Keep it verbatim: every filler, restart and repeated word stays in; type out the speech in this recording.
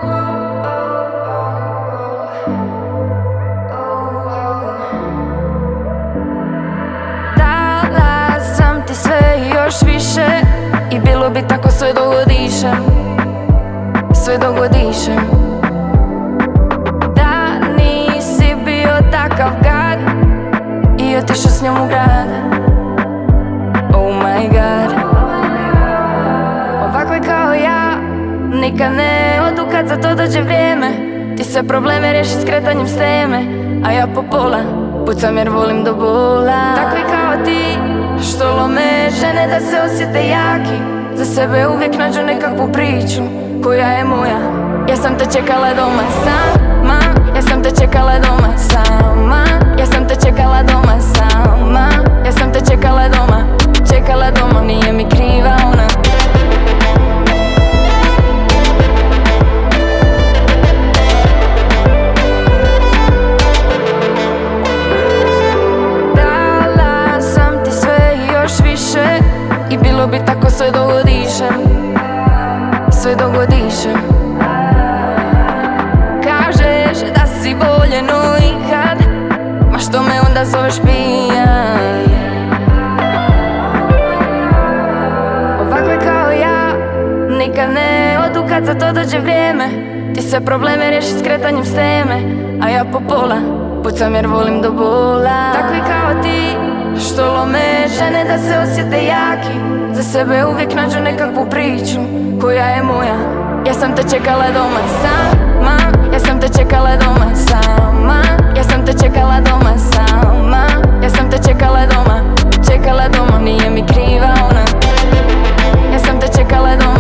Dala sam ti sve i još više, i bilo bi tako sve dok god dišem, sve dok god dišem. Da nisi bio takav gad i otišao s njom u grad, oh my god. Ovakve kao ja nikad ne odu kad za to dođe vrijeme. Ti sve probleme riješi skretanjem s teme, a ja po pola pucam jer volim do bola. Takvi kao ti što lome žene da se osjete jaki, za sebe uvijek nađu nekakvu priču koja je moja. Ja sam te čekala doma sama, ja sam te čekala doma sama, ja sam te čekala doma sama, ja sam te čekala doma, čekala doma, nije mi kriva ona. Dala sam ti sve i još više, i bilo bi tako sve dok god dišem, sve dok god dišem. Kažeš da si bolje no ikad, ma što me onda zoveš pijan? Ovakve kao ja nikad ne odu kad za to dođe vrijeme. Ti sve probleme riješi skretanjem s teme, a ja po pola pucam jer volim do bola. Takvi kao ti što lome žene da se osjete jaki, za sebe uvijek nađu nekakvu priču koja je moja. Ja sam te čekala doma sama, ja sam te čekala doma sama, ja sam te čekala doma sama, ja sam te čekala doma, čekala doma, nije mi kriva ona. Ja sam te čekala doma.